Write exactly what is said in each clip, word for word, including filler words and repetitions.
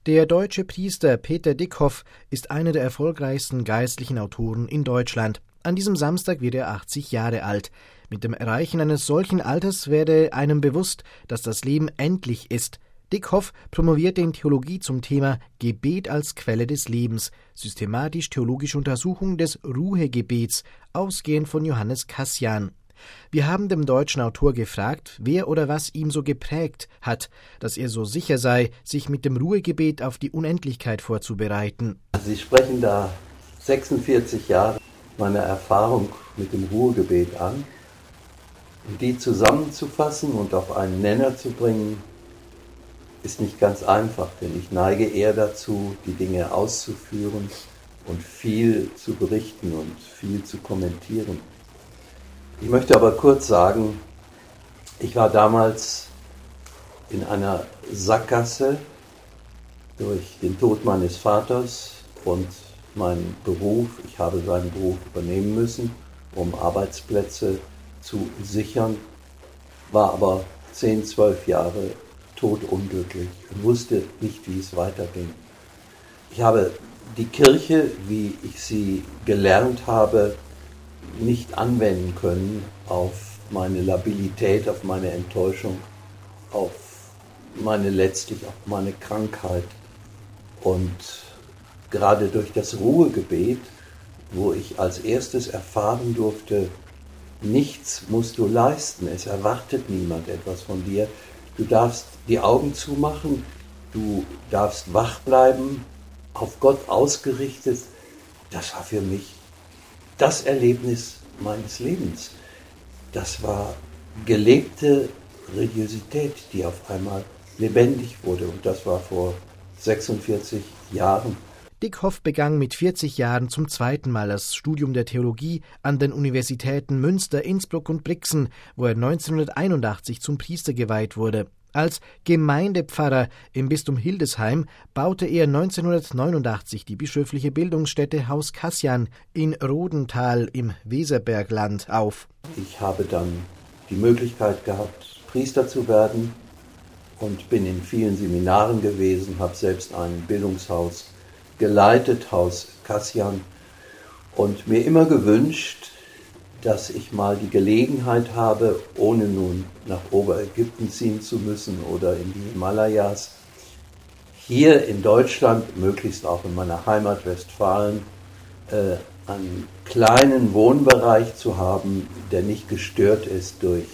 Der deutsche Priester Peter Dickhoff ist einer der erfolgreichsten geistlichen Autoren in Deutschland. An diesem Samstag wird er achtzig Jahre alt. Mit dem Erreichen eines solchen Alters werde einem bewusst, dass das Leben endlich ist. Dickhoff promovierte in Theologie zum Thema Gebet als Quelle des Lebens, systematisch-theologische Untersuchung des Ruhegebets, ausgehend von Johannes Cassian. Wir haben dem deutschen Autor gefragt, wer oder was ihm so geprägt hat, dass er so sicher sei, sich mit dem Ruhegebet auf die Unendlichkeit vorzubereiten. Sie sprechen da sechsundvierzig Jahre meiner Erfahrung mit dem Ruhegebet an. Die zusammenzufassen und auf einen Nenner zu bringen, ist nicht ganz einfach, denn ich neige eher dazu, die Dinge auszuführen und viel zu berichten und viel zu kommentieren. Ich möchte aber kurz sagen, ich war damals in einer Sackgasse durch den Tod meines Vaters und meinen Beruf. Ich habe seinen Beruf übernehmen müssen, um Arbeitsplätze zu sichern, war aber zehn, zwölf Jahre todunglücklich und wusste nicht, wie es weiterging. Ich habe die Kirche, wie ich sie gelernt habe, nicht anwenden können auf meine Labilität, auf meine Enttäuschung, auf meine letztlich auf meine Krankheit. Und gerade durch das Ruhegebet, wo ich als erstes erfahren durfte, nichts musst du leisten, es erwartet niemand etwas von dir. Du darfst die Augen zumachen, du darfst wach bleiben, auf Gott ausgerichtet. Das war für mich das Erlebnis meines Lebens. Das war gelebte Religiosität, die auf einmal lebendig wurde. Und das war vor sechsundvierzig Jahren. Dickhoff begann mit vierzig Jahren zum zweiten Mal das Studium der Theologie an den Universitäten Münster, Innsbruck und Brixen, wo er neunzehnhunderteinundachtzig zum Priester geweiht wurde. Als Gemeindepfarrer im Bistum Hildesheim baute er neunzehnhundertneunundachtzig die bischöfliche Bildungsstätte Haus Cassian in Rodenthal im Weserbergland auf. Ich habe dann die Möglichkeit gehabt, Priester zu werden und bin in vielen Seminaren gewesen, habe selbst ein Bildungshaus geleitet, Haus Cassian, und mir immer gewünscht, dass ich mal die Gelegenheit habe, ohne nun nach Oberägypten ziehen zu müssen oder in die Himalayas, hier in Deutschland, möglichst auch in meiner Heimat Westfalen, äh, einen kleinen Wohnbereich zu haben, der nicht gestört ist durch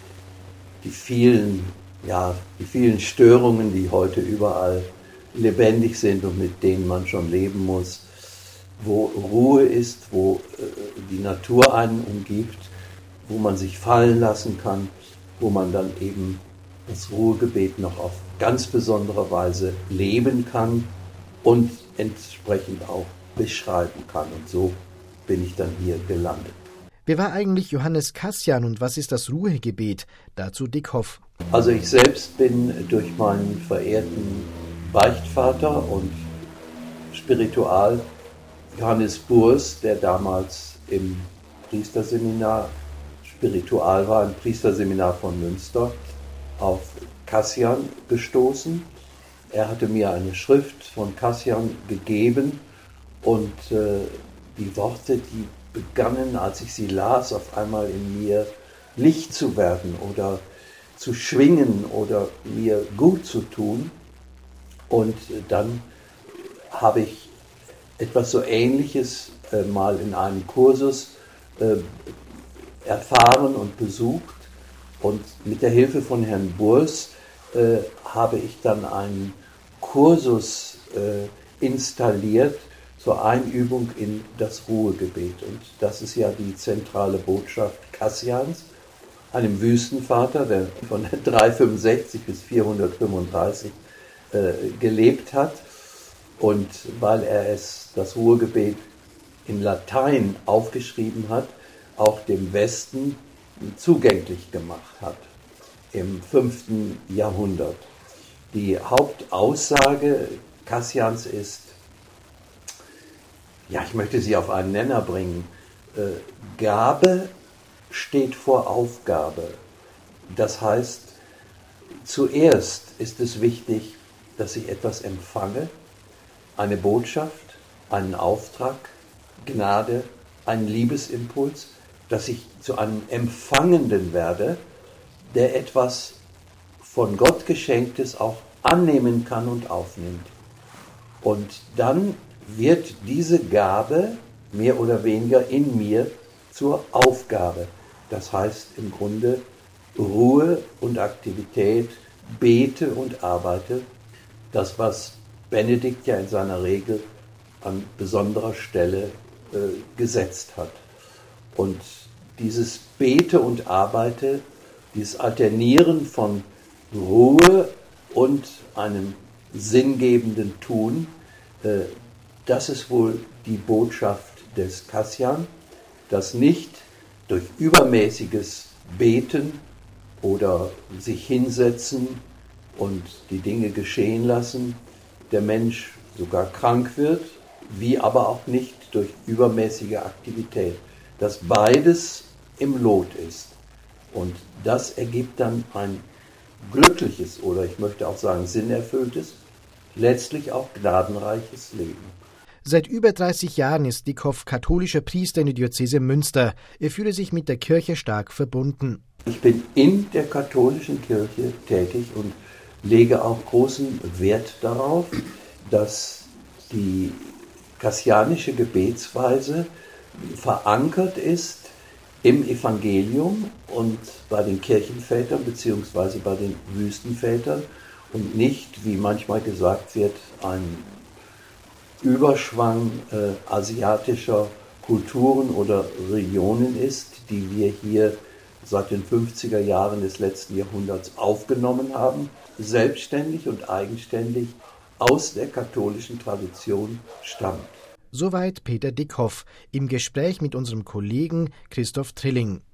die vielen, ja, die vielen Störungen, die heute überall lebendig sind und mit denen man schon leben muss, wo Ruhe ist, wo äh, die Natur einen umgibt, wo man sich fallen lassen kann, wo man dann eben das Ruhegebet noch auf ganz besondere Weise leben kann und entsprechend auch beschreiben kann. Und so bin ich dann hier gelandet. Wer war eigentlich Johannes Cassian und was ist das Ruhegebet? Dazu Dickhoff. Also ich selbst bin durch meinen verehrten Beichtvater und Spiritual Johannes Burs, der damals im Priesterseminar Spiritual war, im Priesterseminar von Münster, auf Cassian gestoßen. Er hatte mir eine Schrift von Cassian gegeben und äh, die Worte, die begannen, als ich sie las, auf einmal in mir Licht zu werden oder zu schwingen oder mir gut zu tun. Und dann habe ich etwas so Ähnliches äh, mal in einem Kursus äh, erfahren und besucht. Und mit der Hilfe von Herrn Burs äh, habe ich dann einen Kursus äh, installiert zur Einübung in das Ruhegebet. Und das ist ja die zentrale Botschaft Cassians, einem Wüstenvater, der von dreihundertfünfundsechzig bis vierhundertfünfunddreißig äh, gelebt hat. Und weil er es, das Ruhegebet, in Latein aufgeschrieben hat, auch dem Westen zugänglich gemacht hat, im fünften Jahrhundert. Die Hauptaussage Cassians ist, ja, ich möchte sie auf einen Nenner bringen, äh, Gabe steht vor Aufgabe. Das heißt, zuerst ist es wichtig, dass ich etwas empfange, eine Botschaft, einen Auftrag, Gnade, einen Liebesimpuls, dass ich zu einem Empfangenden werde, der etwas von Gott Geschenktes auch annehmen kann und aufnimmt. Und dann wird diese Gabe mehr oder weniger in mir zur Aufgabe. Das heißt im Grunde Ruhe und Aktivität, bete und arbeite. Das, was Benedikt ja in seiner Regel an besonderer Stelle äh, gesetzt hat. Und dieses Bete und Arbeite, dieses Alternieren von Ruhe und einem sinngebenden Tun, äh, das ist wohl die Botschaft des Kassian, dass nicht durch übermäßiges Beten oder sich hinsetzen und die Dinge geschehen lassen, der Mensch sogar krank wird, wie aber auch nicht durch übermäßige Aktivität. Dass beides im Lot ist. Und das ergibt dann ein glückliches oder ich möchte auch sagen sinnerfülltes, letztlich auch gnadenreiches Leben. Seit über dreißig Jahren ist Dickhoff katholischer Priester in der Diözese Münster. Er fühle sich mit der Kirche stark verbunden. Ich bin in der katholischen Kirche tätig und lege auch großen Wert darauf, dass die kassianische Gebetsweise verankert ist im Evangelium und bei den Kirchenvätern bzw. bei den Wüstenvätern und nicht, wie manchmal gesagt wird, ein Überschwang äh, asiatischer Kulturen oder Religionen ist, die wir hier seit den fünfziger Jahren des letzten Jahrhunderts aufgenommen haben, selbstständig und eigenständig aus der katholischen Tradition stammt. Soweit Peter Dickhoff im Gespräch mit unserem Kollegen Christoph Trilling.